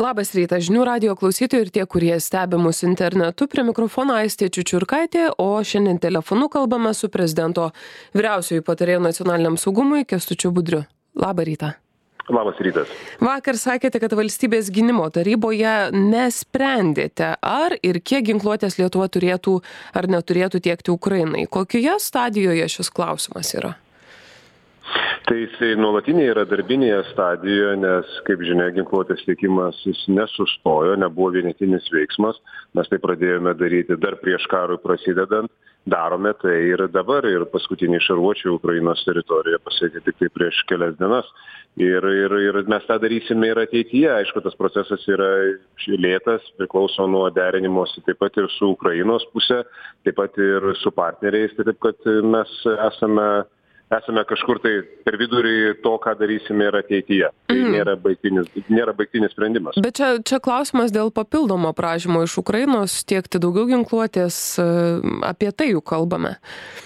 Labas rytas, žinių radijo klausytojai ir tie, kurie stebi mus internetu. Prie mikrofono Aistė Čiučiurkaitė, o šiandien telefonu kalbame su prezidento vyriausiuoju patarėju nacionaliniam saugumui Kęstučiu Budriu. Labą rytą. Labas rytas. Vakar sakėte, kad valstybės gynimo taryboje nesprendėte, ar ir kiek ginkluotės Lietuva turėtų ar neturėtų tiekti Ukrainai. Kokioje stadijoje šis klausimas yra? Tai jisai nuolatinė yra darbinėje stadijoje, nes, kaip žinia, ginkluotės tiekimas jis nesustojo, nebuvo vienetinis veiksmas. Mes tai pradėjome daryti dar prieš karui prasidedant. Darome tai ir dabar, ir paskutiniai šarvuočiai Ukrainos teritorijoje pasiekė tik tai prieš kelias dienas. Ir mes tą darysime ir ateityje. Aišku, tas procesas yra lėtas, priklauso nuo derinimosi taip pat ir su Ukrainos pusė, taip pat ir su partneriais. Taip kad mes esame kažkur tai per vidurį to, ką darysime ir ateityje. Tai nėra baigtinis sprendimas. Bet čia klausimas dėl papildomo prašymo iš Ukrainos tiekti daugiau ginkluotės, apie tai jau kalbame.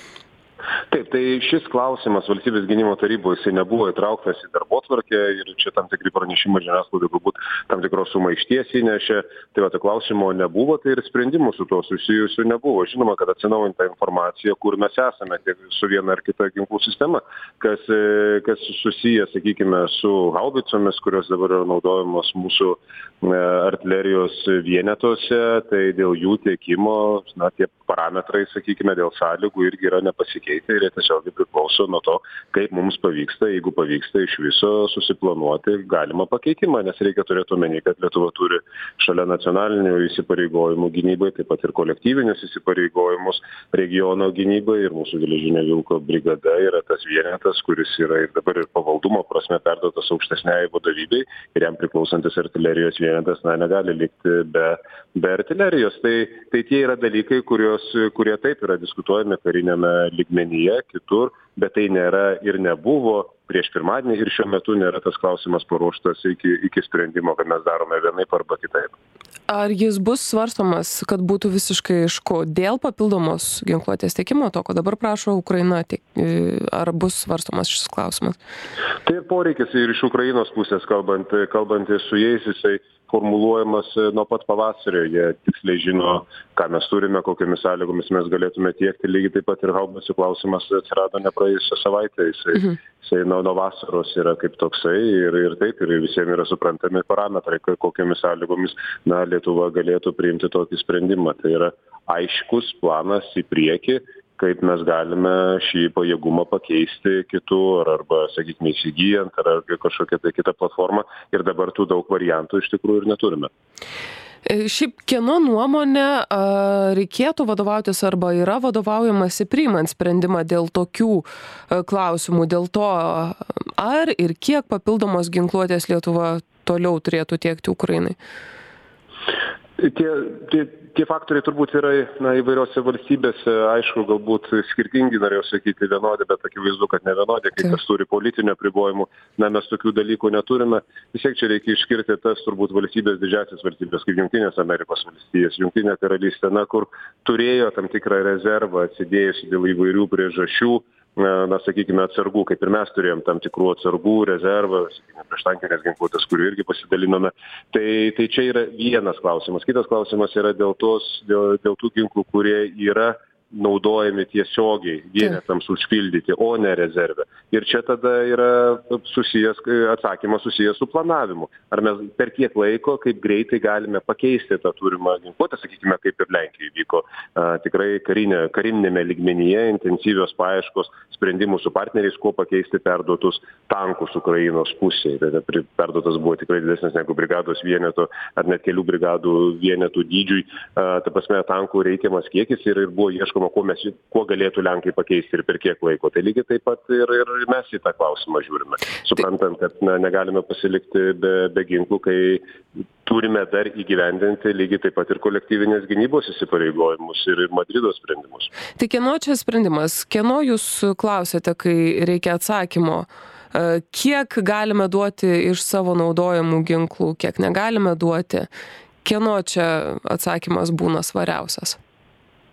Taip, tai šis klausimas valstybės gynimo taryboje jisai nebuvo įtrauktas į darbotvarkę ir čia tam tikri pranešimai žiniasklaidai galbūt tam tikros sumaišties įnešė. Tai va, to klausimo nebuvo, tai ir sprendimų su to susijusių nebuvo. Žinoma, kad atsinaujinta informacija, kur mes esame tiek su viena ar kita ginklų sistema, kas susiję, sakykime, su haubicomis, kurios dabar yra naudojamos mūsų artilerijos vienetuose, tai dėl jų tiekimo, tie parametrai, sakykime, dėl sąlygų irgi yra nepasikeitę ir jie tiesiog priklauso nuo to, kaip mums pavyksta, jeigu pavyksta iš viso susiplanuoti galimą pakeitimą, nes reikia turėti omeny, kad Lietuva turi šalia nacionalinių įsipareigojimų gynybai, taip pat ir kolektyvinius įsipareigojimus regiono gynybai ir mūsų geležinio vilko brigada yra tas vienetas, kuris yra ir dabar ir pavaldumo prasme perduotas aukštesniai vadovybei ir jam priklausantis artilerijos vienetas negali likti be artilerijos. Tai tie yra dalykai, kurie taip yra diskutuojami karinėme lygmenyje, kitur, bet tai nėra ir nebuvo prieš pirmadienį ir šiuo metu nėra tas klausimas paruoštas iki sprendimo, kad mes darome vienaip arba kitaip. Ar jis bus svarstomas, kad būtų visiškai aišku, dėl papildomos ginkluotės tiekimo, to, ko dabar prašo Ukraina, ar bus svarstomas šis klausimas? Tai poreikis ir iš Ukrainos pusės, kalbantis su jais, jisai formuluojamas nuo pat pavasario. Jie tiksliai žino, ką mes turime, kokiamis sąlygomis mes galėtume tiekti. Lygiai taip pat ir haubicų klausimas atsirado ne praėjusią savaitę. Jisai nuo vasaros yra kaip toksai ir taip, ir visiems yra suprantami parametrai, kokiamis sąlygomis Lietuva galėtų priimti tokį sprendimą. Tai yra aiškus planas į priekį, kaip mes galime šį pajėgumą pakeisti kitur, arba, sakykime, įsigijant, ar kažkokią tai kitą platformą. Ir dabar tų daug variantų iš tikrųjų ir neturime. Šiaip kieno nuomonė reikėtų vadovautis arba yra vadovaujamasi priimant sprendimą dėl tokių klausimų, dėl to, ar ir kiek papildomos ginkluotės Lietuva toliau turėtų tiekti Ukrainai? Tie faktoriai turbūt yra įvairiose valstybėse, aišku, galbūt skirtingi, norėjau sakyti vienodi, bet akivaizdu, kad ne vienodi, kai kas turi politinių apribojimų, mes tokių dalykų neturime. Vis tiek čia reikia išskirti tas turbūt didžiąsias valstybės, kaip Jungtinės Amerikos valstijos, Jungtinė karalystė, kur turėjo tam tikrą rezervą atsidėjusi dėl įvairių priežasčių, sakykime, atsargų, kaip ir mes turėjom tam tikrų atsargų, rezervą, sakykime, prieštankinės ginkluotės, kurių irgi pasidalinome. Tai čia yra vienas klausimas. Kitas klausimas yra dėl tų ginklų, kurie yra naudojami tiesiogiai vienetams užpildyti, o ne rezerve. Ir čia tada yra atsakymas susijęs su planavimu. Ar mes per kiek laiko, kaip greitai galime pakeisti tą turimą ginkluotę, sakykime, kaip ir Lenkijoje vyko tikrai karinėme lygmenyje, intensyvios paieškos, sprendimų su partneriais, kuo pakeisti perduotus tankus Ukrainos pusėje. Perduotas buvo tikrai didesnis negu brigados vieneto ar net kelių brigadų vienetų dydžiui. Ta prasme, tankų reikiamas kiekis ir buvo ieškoma, kuo galėtų Lenkai pakeisti ir per kiek laiko. Tai lygiai taip pat ir mes į tą klausimą žiūrime. Suprantant, kad negalime pasilikti be ginklų, kai turime dar įgyvendinti lygiai taip pat ir kolektyvinės gynybos įsipareigojimus ir Madrido sprendimus. Tai kieno čia sprendimas? Kieno jūs klausėte, kai reikia atsakymo? Kiek galime duoti iš savo naudojamų ginklų, kiek negalime duoti? Kieno čia atsakymas būna svariausias?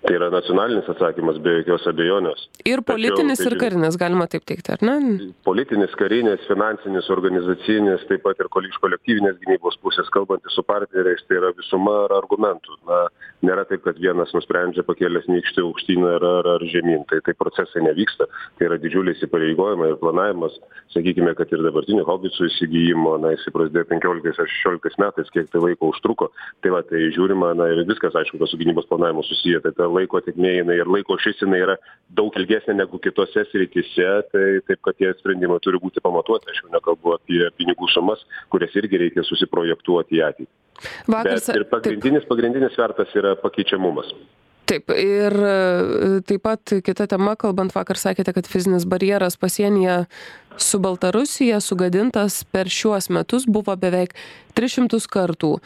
Tai yra nacionalinis atsakymas be jokios abejonės. Ir politinis, ir karinis, galima taip teikti, ar ne? Politinis, karinis, finansinis, organizacinis, taip pat ir iš kolektyvinės gynybos pusės, kalbantys su partneriais, tai yra visuma argumentų. Na, nėra taip, kad vienas nusprendžia pakėlęs nykštį aukštyn ar žemyn. Tai procesai nevyksta. Tai yra didžiuliai įsipareigojimai ir planavimas. Sakykime, kad ir dabartinių haubicų įsigijimo, jis prasidėjo 15 ar 16 metais, kiek tai laiko užtruko. Tai žiūrima, ir viskas, aišku, su gynybos planavimu susiję. Tai laiko tėkmė ir laiko šis yra daug ilgesnė negu kitose srityse, tai taip, kad tie sprendimai turi būti pamatuoti. Aš jau nekalbu apie pinigų sumas, kurias irgi reikia susiprojektuoti į ateitį. Ir pagrindinis svertas yra pakeičiamumas. Taip, ir taip pat kita tema, kalbant, vakar sakėte, kad fizinis barjeras pasienyje su Baltarusija sugadintas per šiuos metus buvo beveik 300 kartų.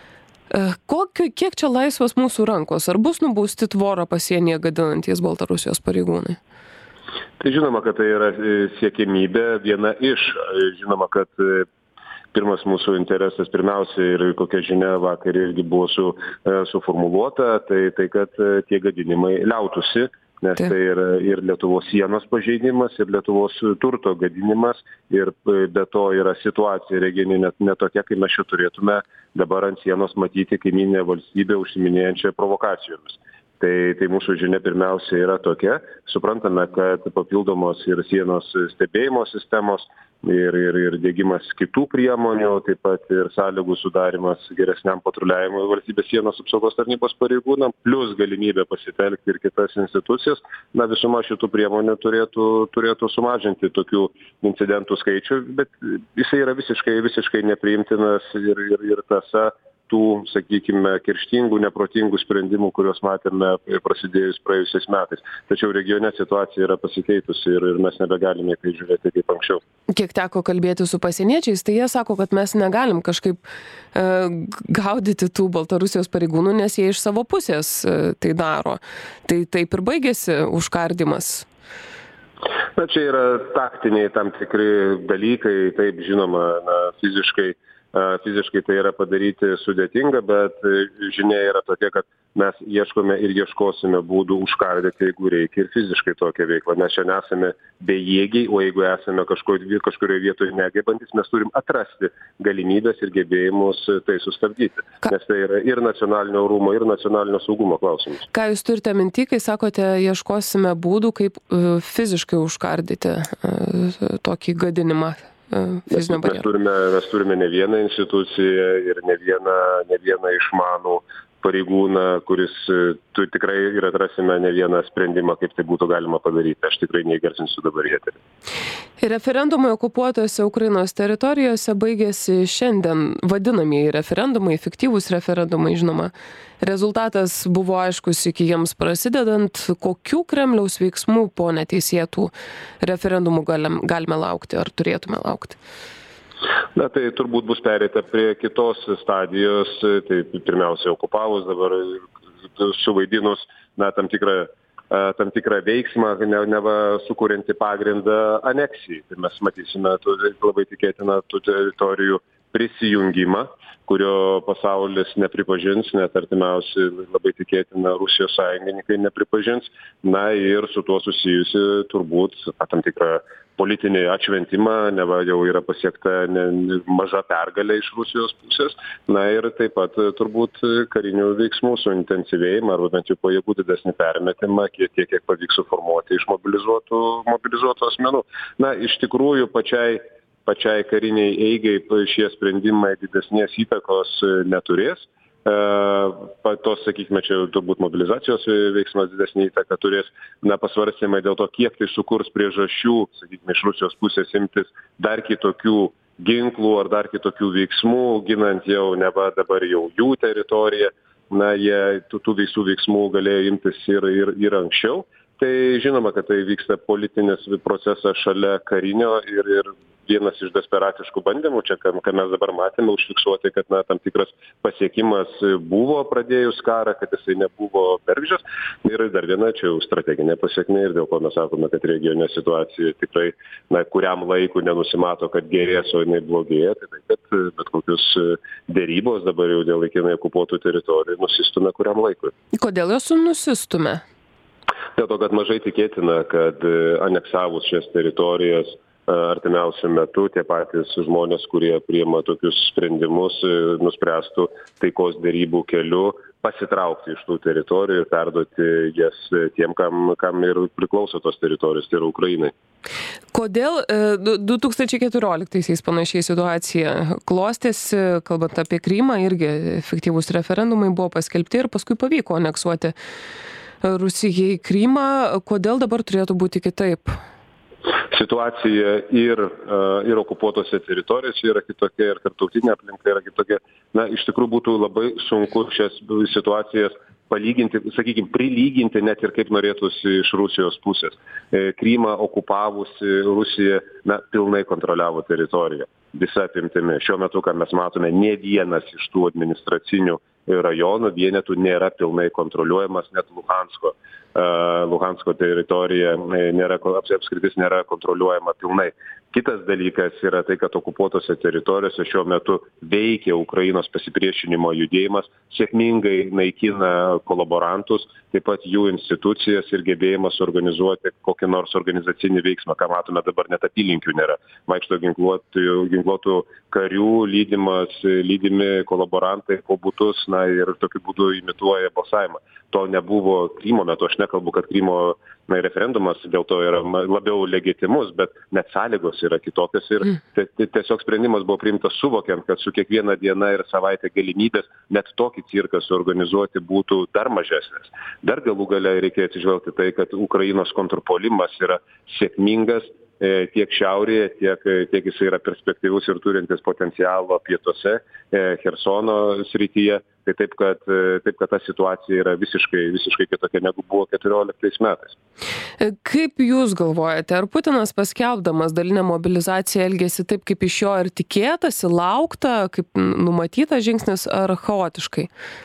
Kiek čia laisvas mūsų rankos? Ar bus nubausti tvorą pasienyje gadinantys Baltarusijos pareigūnai? Tai žinoma, kad tai yra siekiamybė viena iš. Žinoma, kad pirmas mūsų interesas pirmiausia ir kokia žinia vakar irgi buvo suformuluota, tai kad tie gadinimai liautųsi, nes tai yra ir Lietuvos sienos pažeidimas, ir Lietuvos turto gadinimas, ir be to yra situacija regioninė ne tokia, kai mes čia turėtume dabar ant sienos matyti kaimyninę valstybę užsiiminėjančią provokacijomis. Tai mūsų žinia pirmiausia yra tokia. Suprantame, kad papildomos ir sienos stebėjimo sistemos ir diegimas kitų priemonių, taip pat ir sąlygų sudarimas geresniam patruliavimui valstybės sienos apsaugos tarnybos pareigūnam, plus galimybė pasitelkti ir kitas institucijas. Visuma šitų priemonių turėtų sumažinti tokių incidentų skaičių, bet jisai yra visiškai nepriimtinas ir tąsa tų, sakykime, kerštingų, neprotingų sprendimų, kuriuos matėme prasidėjus praėjusiais metais. Tačiau regione situacija yra pasikeitusi ir mes nebegalime tai žiūrėti kaip anksčiau. Kiek teko kalbėti su pasieniečiais, tai jie sako, kad mes negalim kažkaip gaudyti tų Baltarusijos pareigūnų, nes jie iš savo pusės tai daro. Tai taip ir baigėsi užkardymas. Čia yra taktiniai tam tikri dalykai, taip žinoma, fiziškai tai yra padaryti sudėtinga, bet žinia yra tokia, kad mes ieškome ir ieškosime būdų užkardyti, jeigu reikia, ir fiziškai tokią veiklą. Mes čia nesame bejėgiai, o jeigu esame kažkurioje vietoje negebantis, mes turim atrasti galimybės ir gebėjimus tai sustabdyti. Nes tai yra ir nacionalinio orumo, ir nacionalinio saugumo klausimas. Ką jūs turite minty, kai sakote, ieškosime būdų, kaip fiziškai užkardyti tokį gadinimą? Mes turime ne vieną instituciją ir ne vieną išmanų pareigūną, kuris tikrai ir atrasime ne vieną sprendimą, kaip tai būtų galima padaryti. Aš tikrai neįgarsinsiu dabar į eterį. Referendumai okupuotose Ukrainos teritorijose baigėsi šiandien, vadinamieji referendumai, fiktyvūs referendumai, žinoma. Rezultatas buvo aiškus iki jiems prasidedant. Kokių Kremliaus veiksmų po neteisėtų referendumų galime laukti ar turėtume laukti? Tai turbūt bus pereita prie kitos stadijos, tai pirmiausia okupavus, dabar suvaidinus tam tikrą veiksmą, neva sukurianti pagrindą aneksijai. Tai mes matysime labai tikėtiną tų teritorijų prisijungimą, kurio pasaulis nepripažins, net artimiausi labai tikėtina Rusijos sąjungininkai nepripažins. Ir su tuo susijusi turbūt tam tikrą politinį atšventimą, neva jau yra pasiekta maža pergalė iš Rusijos pusės. Ir taip pat turbūt karinių veiksmų suintensyvėjimą, arba bent jau pajėgų didesnį permetimą, kiek pavyks suformuoti iš mobilizuotų asmenų. Iš tikrųjų, pačiai kariniai eigai šie sprendimai didesnės įtakos neturės. Tos, sakykime, čia turbūt mobilizacijos veiksmas didesnį įtaką turės, pasvarstymai dėl to, kiek tai sukurs priežasčių, sakykime, iš Rusijos pusės imtis dar kitokių ginklų ar dar kitokių veiksmų, ginant jau neva dabar jau jų teritoriją. Jie tų visų veiksmų galėjo imtis ir anksčiau. Tai žinoma, kad tai vyksta politinis procesas šalia karinio ir vienas iš desperatiškų bandymų, čia, ką mes dabar matėme, užfiksuoti, kad tam tikras pasiekimas buvo pradėjus karą, kad jisai nebuvo bergždžias. Ir dar viena čia jau strateginė pasiekmė ir dėl ko mes sakome, kad regioninė situacija tikrai kuriam laikui nenusimato, kad gerės, o jinai blogėja. Tai kad bet kokius dėrybos dabar jau dėl laikinai okupuotų teritorijų nusistumia kuriam laikui. Kodėl jos nusistumia? Dėl to, kad mažai tikėtina, kad aneksavus šias teritorijas artimiausiu metu tie patys žmonės, kurie priima tokius sprendimus, nuspręstų taikos dėrybų keliu pasitraukti iš tų teritorijų ir perduoti jas tiem, kam ir priklauso tos teritorijos, tai yra Ukrainai. Kodėl 2014-aisiais panašiai situacija klostėsi, kalbant apie Krymą, irgi efektyvūs referendumai buvo paskelbti ir paskui pavyko aneksuoti Rusijai Krymą. Kodėl dabar turėtų būti kitaip? Situacija ir okupuotose teritorijose yra kitokia, ir tarptautinė aplinka yra kitokia. Iš tikrųjų būtų labai sunku šias situacijas palyginti, sakykime, prilyginti net ir kaip norėtųsi iš Rusijos pusės. Krymą okupavusi Rusija pilnai kontroliavo teritoriją, visa apimtimi. Šiuo metu, ką mes matome, ne vienas iš tų administracinių rajonų vienetų nėra pilnai kontroliuojamas, net Luhansko teritorija apskritis nėra kontroliuojama pilnai. Kitas dalykas yra tai, kad okupuotose teritorijose šiuo metu veikia Ukrainos pasipriešinimo judėjimas, sėkmingai naikina kolaborantus, taip pat jų institucijas ir gebėjimas organizuoti kokį nors organizacinį veiksmą, ką matome dabar, net apylinkių nėra. Vaikšto ginkluotų karių lydimi kolaborantai po butus, ir tokiu būdu imituoja balsavimą. To nebuvo Krymo metu, aš nekalbu, kad Krymo referendumas dėl to yra labiau legitimus, bet net sąlygos yra kitokios ir tiesiog sprendimas buvo priimtas suvokiant, kad su kiekviena diena ir savaitė galimybės net tokį cirką suorganizuoti būtų dar mažesnės. Dar galų gale reikia atsižvelgti tai, kad Ukrainos kontrpuolimas yra sėkmingas tiek šiaurėje, tiek jis yra perspektyvus ir turintis potencialo pietuose, Chersono srityje. Tai taip, kad ta situacija yra visiškai kitokia negu buvo 14 metais. Kaip Jūs galvojate, ar Putinas paskelbdamas dalinę mobilizaciją elgėsi taip, kaip iš jo ir tikėtasi, laukta, kaip numatytas žingsnis, ar chaotiškai?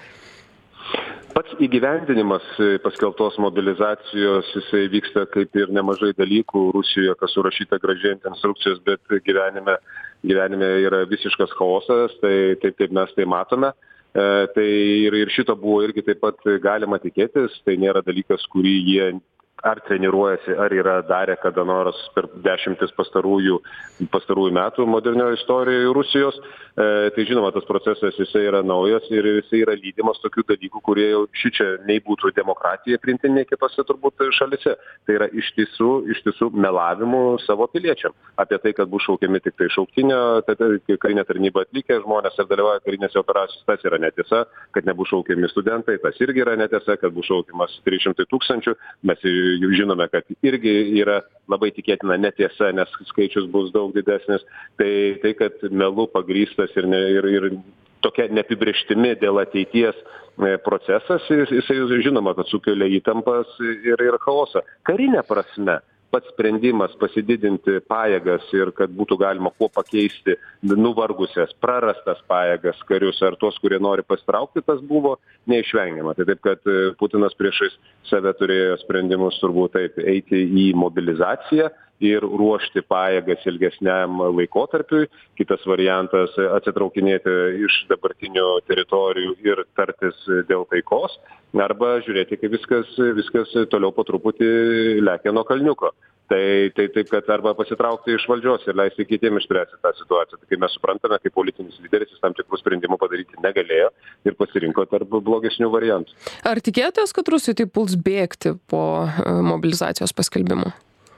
Pats įgyvendinimas paskelbtos mobilizacijos, jisai vyksta kaip ir nemažai dalykų Rusijoje, kas surašyta gražiai ant instrukcijos, bet gyvenime yra visiškas chaosas, tai taip mes tai matome. Tai ir šito buvo irgi taip pat galima tikėtis, tai nėra dalykas, kurį jie ar treniruojasi, ar yra darę kada nors per dešimtis pastarųjų metų modernioje istorijoje Rusijos. Tai žinoma, tas procesas jisai yra naujas ir jisai yra lydimas tokių dalykų, kurie jau šičia nei būtų demokratija priimti, nei kitose turbūt šalise. Tai yra iš tiesų melavimų savo piliečiam. Apie tai, kad bus šaukiami tik tai šauktinio, karinę tarnybą atlikę žmonės ir dalyvauja karinėse operacijose, tas yra netiesa, kad nebus šaukiami studentai, tas irgi yra netiesa, kad bus šaukiamas 300 000. Mes jau žinome, kad irgi yra labai tikėtina netiesa, nes skaičius bus daug didesnis. Tai kad melu pagrįstas ir tokia neapibrėžtimi dėl ateities procesas, jisai žinoma, kad sukelia įtampas ir chaosą. Karinė prasme pats sprendimas pasididinti pajėgas ir kad būtų galima kuo pakeisti nuvargusias, prarastas pajėgas karius ar tuos, kurie nori pasitraukti, tas buvo neišvengiama. Tai taip, kad Putinas priešais save turėjo sprendimus turbūt taip eiti į mobilizaciją ir ruošti pajėgas ilgesniam laikotarpiui. Kitas variantas - atsitraukinėti iš dabartinių teritorijų ir tartis dėl taikos, arba žiūrėti, kaip viskas toliau po truputį lekia nuo kalniuko. Tai taip, kad arba pasitraukti iš valdžios ir leisti kitiems išspręsti tą situaciją. Tai kai mes suprantame, kaip politinis lyderis jis tam tikrų sprendimų padaryti negalėjo ir pasirinko tarp blogesnių variantų. Ar tikėjotės, kad Rusija taip puls bėgti po mobilizacijos paskelbimo?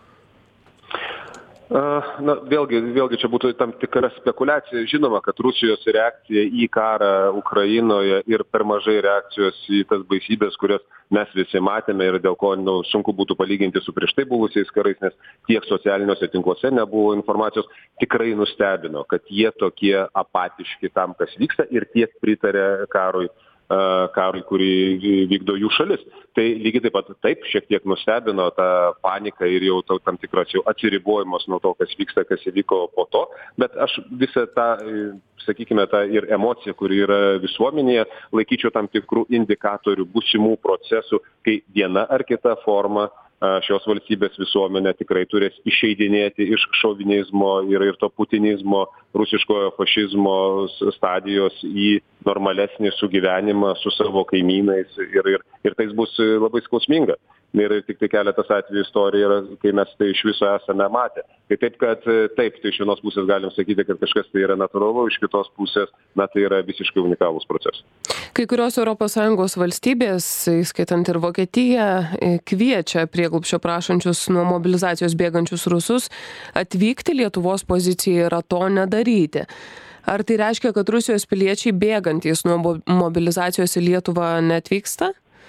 Vėlgi čia būtų tam tikra spekulacija. Žinoma, kad Rusijos reakcija į karą Ukrainoje ir per mažai reakcijos į tas baisybės, kurias mes visi matėme ir dėl ko sunku būtų palyginti su prieš tai buvusiais karais, nes tiek socialiniuose tinkluose nebuvo informacijos, tikrai nustebino, kad jie tokie apatiški tam, kas vyksta ir tiek pritarė karui karui, kurį vykdo jų šalis. Tai lygiai taip pat šiek tiek nustebino ta panika ir jau tam tikras jau atsiribojimas nuo to, kas vyksta, kas įvyko po to, bet aš visą tą, sakykime, tą ir emociją, kuri yra visuomenėje, laikyčiau tam tikrų indikatorių būsimų procesų, kai viena ar kita forma šios valstybės visuomenė tikrai turės išeidinėti iš šovinizmo ir to putinizmo, rusiškojo fašizmo stadijos į normalesnį sugyvenimą su savo kaimynais ir tai bus labai skausminga. Ir tik tai keletas atvejų istorija yra, kai mes tai iš viso esame matę. Tai taip, kad taip, tai iš vienos pusės galim sakyti, kad kažkas tai yra natūralu, iš kitos pusės, tai yra visiškai unikalūs procesai. Kai kurios ES valstybės, įskaitant ir Vokietiją, kviečia prieglobsčio prašančius nuo mobilizacijos bėgančius rusus atvykti, Lietuvos pozicija yra to nedaryti. Ar tai reiškia, kad Rusijos piliečiai bėgantys nuo mobilizacijos į Lietuvą neatvyksta?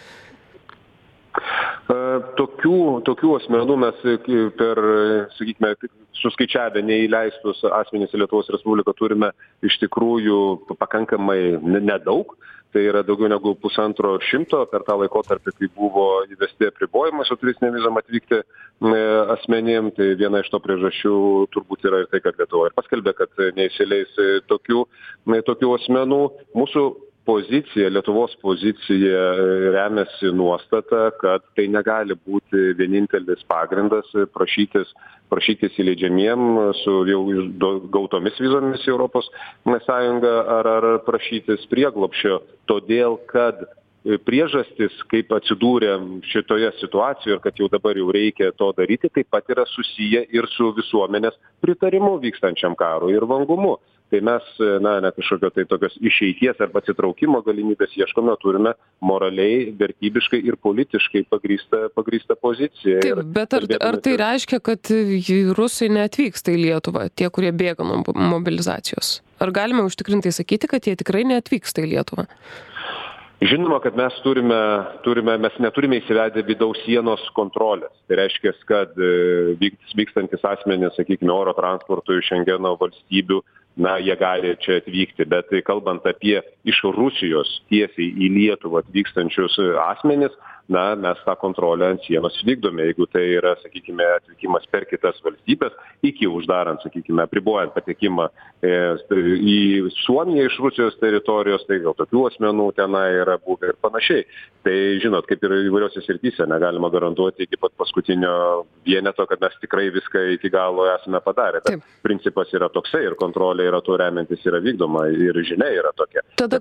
Tokių asmenų mes per, sakykime, suskaičiavę neįleistus asmenys į Lietuvos Respubliką turime iš tikrųjų pakankamai nedaug. Tai yra daugiau negu 150 per tą laikotarpį, kai buvo įvesti apribojimai su turistinėm vizom atvykti asmenim. Tai viena iš to priežasčių turbūt yra ir tai, kad Lietuva ir paskelbė, kad neįsileis tokių asmenų. Mūsų pozicija, Lietuvos pozicija remiasi nuostata, kad tai negali būti vienintelis pagrindas prašytis įleidžiamiem su jau gautomis vizomis į Europos Sąjungą ar prašytis prieglobsčio, todėl kad priežastis, kaip atsidūrėm šitoje situacijoje ir kad jau dabar jau reikia to daryti, taip pat yra susiję ir su visuomenės pritarimu vykstančiam karui ir vangumu. Tai mes, ne kažkokio tai tokios išeities arba atsitraukimo galimybės ieškome, turime moraliai, vertybiškai ir politiškai pagrįstą poziciją. Taip, bet ar tai reiškia, kad rusai neatvyksta į Lietuvą, tie, kurie bėga nuo mobilizacijos? Ar galime užtikrintai sakyti, kad jie tikrai neatvyksta į Lietuvą? Žinoma, kad mes neturime įsivedę vidaus sienos kontrolės. Tai reiškia, kad vykstantis asmenys, sakykime, oro transportu iš Šengeno valstybių, jie gali čia atvykti. Bet kalbant apie iš Rusijos tiesiai į Lietuvą atvykstančius asmenis, mes tą kontrolę ant sienos vykdome. Jeigu tai yra, sakykime, atvykimas per kitas valstybės, iki uždarant, sakykime, apribojant patekimą į Suomiją iš Rusijos teritorijos, tai gal tokių asmenų tenai yra buvę ir panašiai. Tai, žinot, kaip ir įvairiose srityse, negalima garantuoti iki pat paskutinio vieneto, kad mes tikrai viską iki galo esame padarę. Bet principas yra toksai ir kontrolė yra tuo remiantis yra vykdoma ir žinia yra tokia. Tada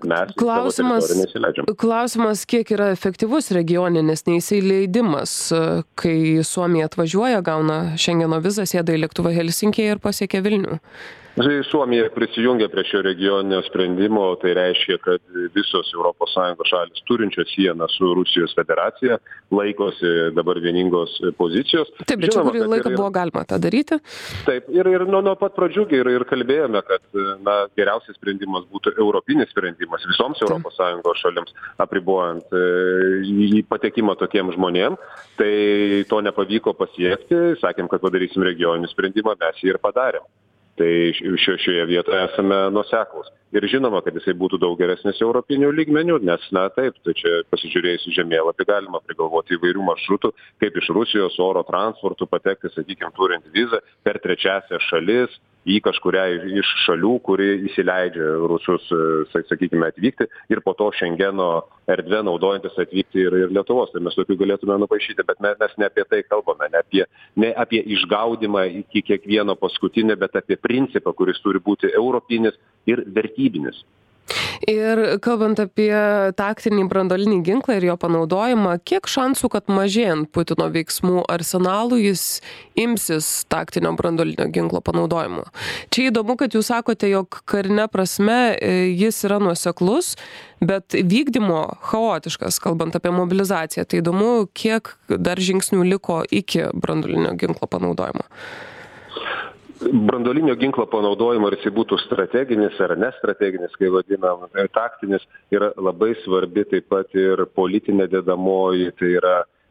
klausimas, kiek yra efektyvus regioninis neįsileidimas, kai Suomija atvažiuoja, gauna Šengeno vizą, sėda į lėktuvą Helsinkyje ir pasiekia Vilnių. Suomija prisijungia prie šio regioninio sprendimo, tai reiškia, kad visos ES šalis turinčios sieną su Rusijos federacija laikosi dabar vieningos pozicijos. Taip, bet čia kurį laiką buvo galima tą daryti? Taip, ir nuo pat pradžių ir kalbėjome, kad geriausias sprendimas būtų europinis sprendimas visoms ES šalims, apribojant patekimą tokiem žmonėm. Tai to nepavyko pasiekti, sakėm, kad padarysim regioninį sprendimą, mes jį ir padarėm. Tai šioje vietoje esame nuoseklūs. Ir žinoma, kad jisai būtų daug geresnis europinių lygmenių, nes, taip, tai čia pasižiūrėjus į žemėlapį galima prigalvoti įvairių maršrutų, kaip iš Rusijos oro transportu patekti, sakykime, turint vizą per trečiąsias šalis, į kažkurią iš šalių, kuri įsileidžia rusus, sakykime, atvykti ir po to Šengeno erdvę naudojantis atvykti ir Lietuvos. Tai mes tokių galėtume nupaišyti, bet mes ne apie tai kalbame, ne apie išgaudimą iki kiekvieno paskutinio, bet apie principą, kuris turi būti europinis ir vertybinis. Ir kalbant apie taktinį branduolinį ginklą ir jo panaudojimą, kiek šansų, kad mažėjant Putino veiksmų arsenalų jis imsis taktinio branduolinio ginklo panaudojimo? Čia įdomu, kad jūs sakote, jog karinė prasme jis yra nuoseklus, bet vykdymo chaotiškas, kalbant apie mobilizaciją. Tai įdomu, kiek dar žingsnių liko iki branduolinio ginklo panaudojimo? Branduolinio ginklo panaudojimo, ar jis būtų strateginis ar nestrateginis, kai vadinam, taktinis, yra labai svarbi taip pat ir politinė dedamoji, tai yra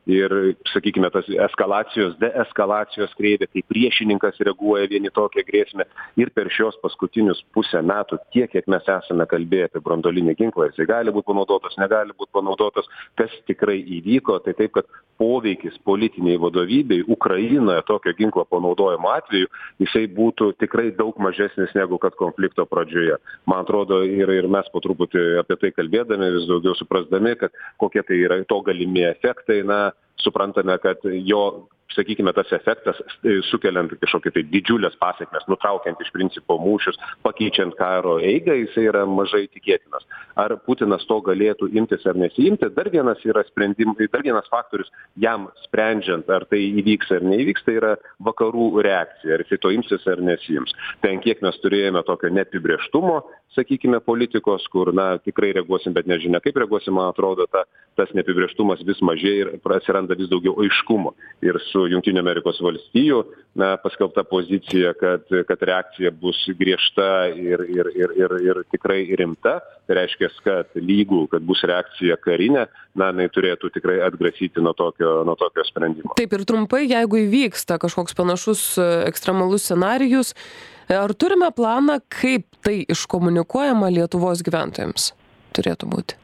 ir, sakykime, tas deeskalacijos kreivė, kai priešininkas reaguoja vieni tokią grėsmę. Ir per šios paskutinius pusę metų tiek, kiek mes esame kalbėję apie branduolinį ginklą, jisai gali būti panaudotas, negali būti panaudotas, kas tikrai įvyko, tai taip, kad poveikis politiniai vadovybei Ukrainoje tokio ginklo panaudojimo atveju, jisai būtų tikrai daug mažesnis negu kad konflikto pradžioje. Man atrodo, ir mes po truputį apie tai kalbėdami, vis daugiau suprasdami, kad kokie tai yra to galimi efektai, suprantame, kad jo, sakykime, tas efektas sukeliant kažkokį tai didžiulės pasekmes, nutraukiant iš principo mūšius, pakeičiant karo eigą, jisai yra mažai tikėtinas. Ar Putinas to galėtų imtis ar nesiimti, dar vienas faktorius jam sprendžiant, ar tai įvyks ar neįvyks, tai yra vakarų reakcija, ar jisai to imsis ar nesiims. Ten kiek mes turėjome tokio neapibrėžtumo, sakykime, politikos, kur, tikrai reaguosim, bet nežinia, kaip reaguosim, man atrodo, tas neapibrėžtumas vis mažėja ir atsiranda vis daugiau aiškumo. Ir su Jungtinių Amerikos valstijų paskelbta pozicija, kad reakcija bus griežta ir tikrai rimta. Tai reiškia, kad kad bus reakcija karinė, jinai turėtų tikrai atgrasyti nuo tokio sprendimo. Taip, ir trumpai, jeigu įvyksta kažkoks panašus ekstremalus scenarijus, ar turime planą, kaip tai iškomunikuojama Lietuvos gyventojams turėtų būti?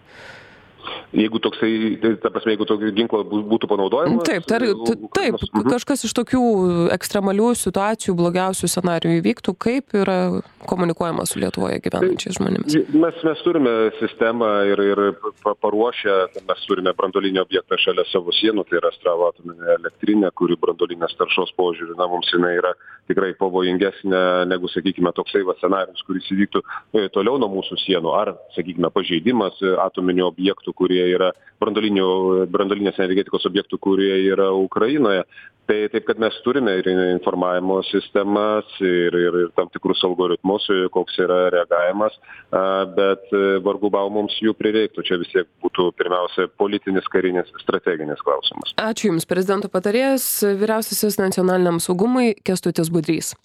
Jeigu toksai, ta prasme, jeigu tokio ginklo būtų panaudojimas... Taip, kažkas iš tokių ekstremalių situacijų, blogiausių scenarijų įvyktų, kaip yra komunikuojama su Lietuvoje gyvenančiais žmonėmis? Mes turime sistemą ir paruošę, mes turime branduolinį objektą šalia savo sienų, tai yra Astravo atominė elektrinė, kuri branduolinės taršos požiūriu, mums jinai yra tikrai pavojingesnė negu, sakykime, toksai scenarijus, kuris įvyktų toliau nuo mūsų sienų, ar, sakykime, pažeidimas atominių objektų, kurie yra branduolinės energetikos objektų, kurie yra Ukrainoje. Tai taip, kad mes turime ir informavimo sistemas, ir tam tikrus algoritmus, koks yra reagavimas, bet vargu bau mums jų prireiktų. Čia vis tiek būtų pirmiausia politinis, karinis, strateginis klausimas. Ačiū Jums, prezidento patarėjas, vyriausiasis nacionaliniam saugumui Kęstutis Budrys.